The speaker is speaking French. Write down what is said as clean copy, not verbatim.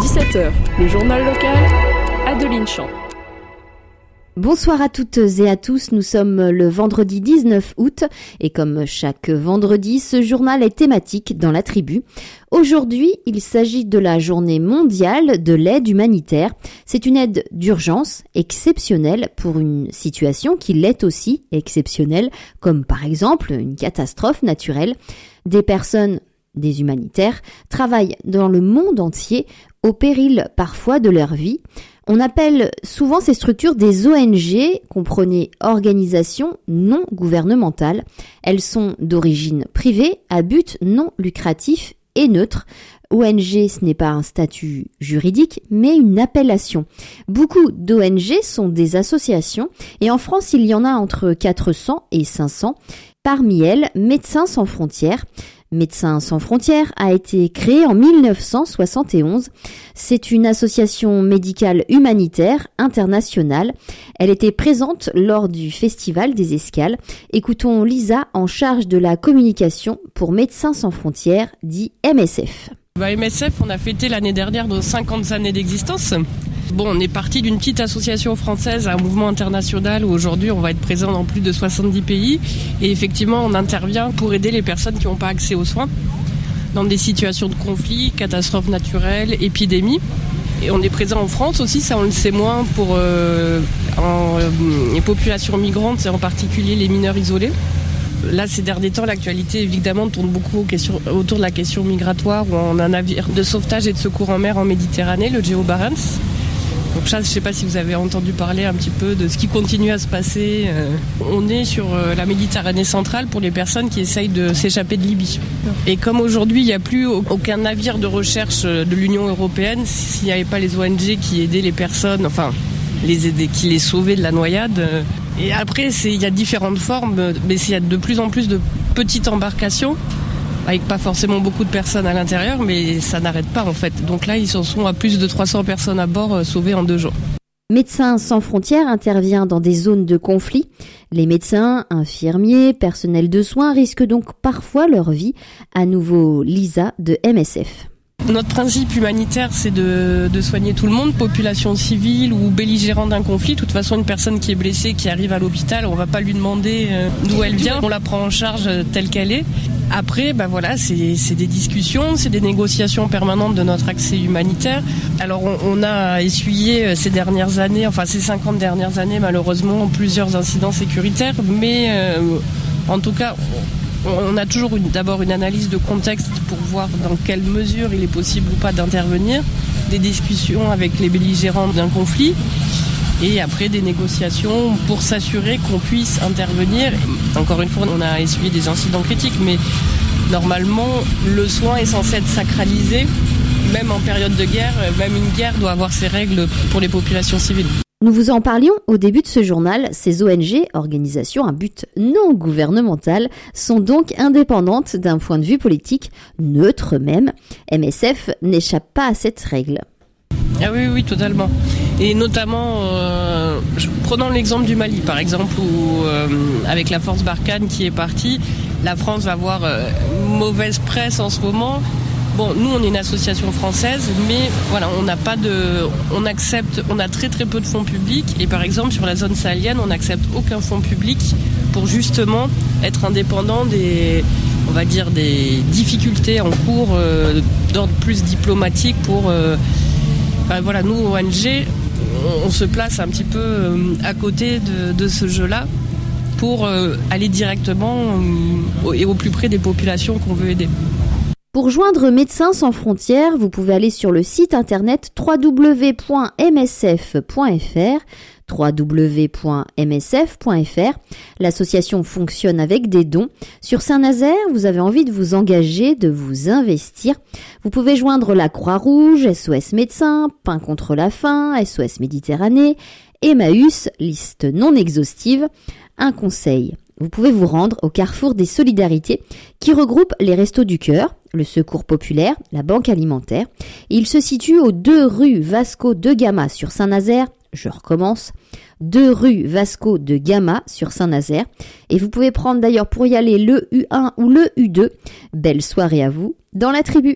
17h, le journal local, Adeline Champ. Bonsoir à toutes et à tous, nous sommes le vendredi 19 août et comme chaque vendredi, ce journal est thématique dans la tribu. Aujourd'hui, il s'agit de la journée mondiale de l'aide humanitaire. C'est une aide d'urgence exceptionnelle pour une situation qui l'est aussi exceptionnelle, comme par exemple une catastrophe naturelle. Des personnes, des humanitaires, travaillent dans le monde entier au péril parfois de leur vie. On appelle souvent ces structures des ONG, comprenez organisations non gouvernementales. Elles sont d'origine privée, à but non lucratif et neutre. ONG, ce n'est pas un statut juridique, mais une appellation. Beaucoup d'ONG sont des associations et en France, il y en a entre 400 et 500. Parmi elles, Médecins sans frontières. Médecins sans frontières a été créé en 1971. C'est une association médicale humanitaire internationale. Elle était présente lors du Festival des Escales. Écoutons Lisa en charge de la communication pour Médecins sans frontières, dit MSF. MSF, on a fêté l'année dernière nos 50 années d'existence. On est parti d'une petite association française à un mouvement international où aujourd'hui on va être présent dans plus de 70 pays et effectivement on intervient pour aider les personnes qui n'ont pas accès aux soins dans des situations de conflit, catastrophes naturelles, épidémies. Et on est présent en France aussi, ça on le sait moins pour les populations migrantes et en particulier les mineurs isolés. Là, ces derniers temps, l'actualité, évidemment, tourne beaucoup autour de la question migratoire où on a un navire de sauvetage et de secours en mer en Méditerranée, le Geo Barents. Donc ça, je ne sais pas si vous avez entendu parler un petit peu de ce qui continue à se passer. On est sur la Méditerranée centrale pour les personnes qui essayent de s'échapper de Libye. Et comme aujourd'hui, il n'y a plus aucun navire de recherche de l'Union européenne, s'il n'y avait pas les ONG qui aidaient les personnes, qui les sauvaient de la noyade. Et après, il y a différentes formes, mais il y a de plus en plus de petites embarcations, avec pas forcément beaucoup de personnes à l'intérieur, mais ça n'arrête pas en fait. Donc là, ils en sont à plus de 300 personnes à bord sauvées en 2 jours. Médecins sans frontières intervient dans des zones de conflit. Les médecins, infirmiers, personnels de soins risquent donc parfois leur vie. À nouveau, Lisa de MSF. Notre principe humanitaire, c'est de soigner tout le monde, population civile ou belligérant d'un conflit. De toute façon, une personne qui est blessée, qui arrive à l'hôpital, on va pas lui demander d'où elle vient. On la prend en charge telle qu'elle est. Après, c'est des discussions, c'est des négociations permanentes de notre accès humanitaire. Alors, on a essuyé ces 50 dernières années, malheureusement, plusieurs incidents sécuritaires. Mais en tout cas, on a toujours d'abord une analyse de contexte pour voir dans quelle mesure il est possible ou pas d'intervenir, des discussions avec les belligérants d'un conflit et après des négociations pour s'assurer qu'on puisse intervenir. Encore une fois, on a essuyé des incidents critiques, mais normalement, le soin est censé être sacralisé, même en période de guerre. Même une guerre doit avoir ses règles pour les populations civiles. Nous vous en parlions au début de ce journal. Ces ONG, organisations à but non gouvernemental, sont donc indépendantes d'un point de vue politique, neutre même. MSF n'échappe pas à cette règle. Ah oui, totalement. Et notamment, prenons l'exemple du Mali, par exemple, où avec la force Barkhane qui est partie, la France va avoir mauvaise presse en ce moment. Nous on est une association française, mais voilà, on a très très peu de fonds publics et par exemple sur la zone sahélienne, on n'accepte aucun fonds public pour justement être indépendant des difficultés en cours d'ordre plus diplomatique pour nous ONG, on se place un petit peu à côté de ce jeu-là pour aller directement et au plus près des populations qu'on veut aider. Pour joindre Médecins sans frontières, vous pouvez aller sur le site internet www.msf.fr, www.msf.fr. L'association fonctionne avec des dons. Sur Saint-Nazaire, vous avez envie de vous engager, de vous investir. Vous pouvez joindre la Croix-Rouge, SOS Médecins, Pain contre la faim, SOS Méditerranée, Emmaüs, liste non exhaustive. Un conseil. Vous pouvez vous rendre au Carrefour des Solidarités qui regroupe les Restos du Cœur, le Secours Populaire, la Banque Alimentaire. Il se situe aux 2 rue Vasco de Gama sur Saint-Nazaire. Je recommence. 2 rue Vasco de Gama sur Saint-Nazaire. Et vous pouvez prendre d'ailleurs pour y aller le U1 ou le U2. Belle soirée à vous dans la tribu.